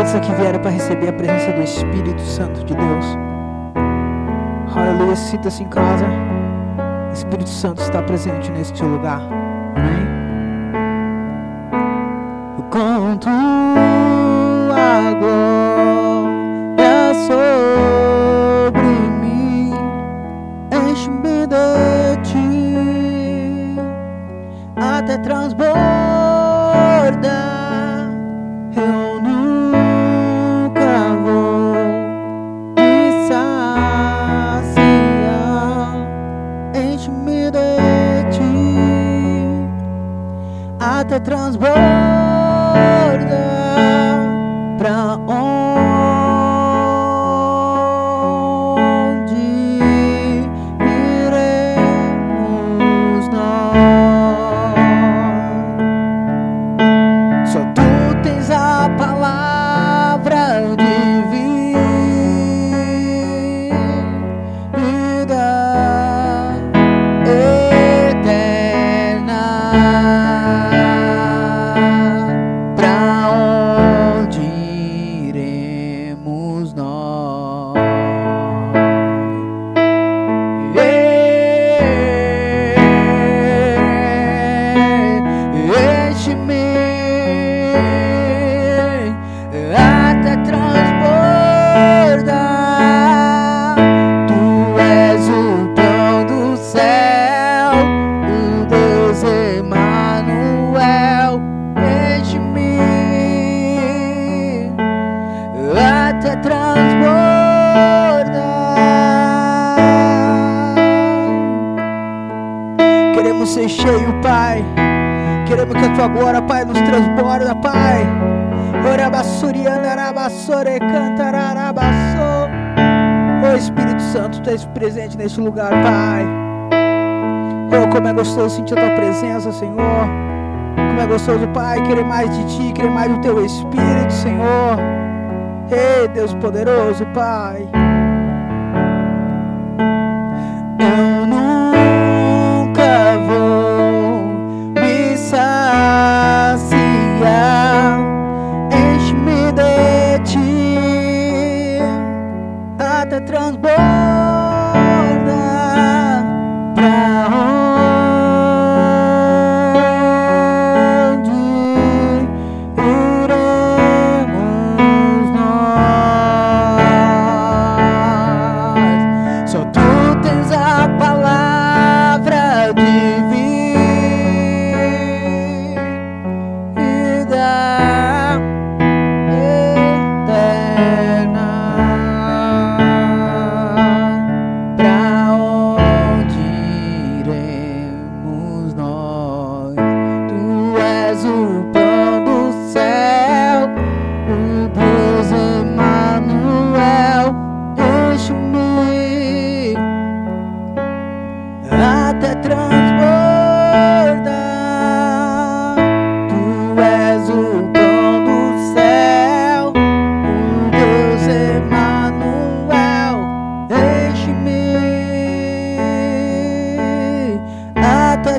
Quantos aqui vieram para receber a presença do Espírito Santo de Deus? Aleluia, sinta-se em casa. O Espírito Santo está presente neste lugar. Amém? Com tua glória sobre mim, enche-me de ti até transbordar. Eu nunca vou me saciar. Enche-me de ti até transbordar. Pra onde iremos nós? Só tu tens a palavra de vida eterna. Pra onde iremos nós? Enche-me até transbordar. Tu és o pão do céu, o Deus Emanuel. Enche-me até transbordar. Queremos ser cheio, Pai. Queremos que a tua glória, Pai, nos transborda, Pai. Orabassuriana, arabassore, cantararabassô. Ô Espírito Santo, tu és presente neste lugar, Pai. Oh, como é gostoso sentir a tua presença, Senhor. Como é gostoso, Pai, querer mais de ti, querer mais do teu Espírito, Senhor. Ei, Deus poderoso, Pai. Eu nunca vou me saciar. Enche-me de ti até transbordar. Pra onde iremos nós? Só tu tens a palavra de vida eterna. Pra onde iremos nós? Tu és o pão do céu, o Deus Emanuel. Enche-me até transbordar. Tu és o pão do céu, o Deus Emanuel. Enche-me até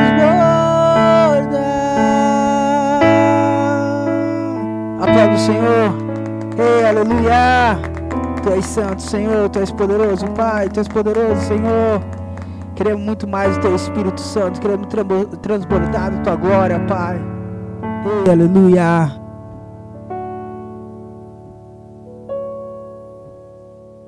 transbordar. Aplauda o Senhor. Ei, aleluia. Tu és santo, Senhor. Tu és poderoso, Pai. Tu és poderoso, Senhor. Queremos muito mais do teu Espírito Santo. Queremos transbordar da tua glória, Pai. Ei, aleluia.